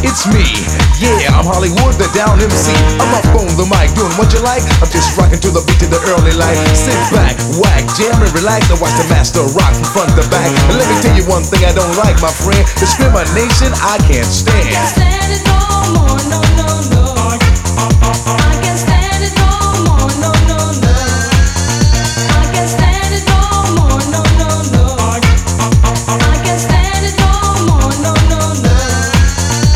It's me, yeah, I'm Hollywood, the down MC. I'm up on the mic, doing what you like. I'm just rocking to the beat of the early light. Sit back, whack, jam and relax, and watch the master rock from front to back. And let me tell you one thing I don't like, my friend. Discrimination I can't stand.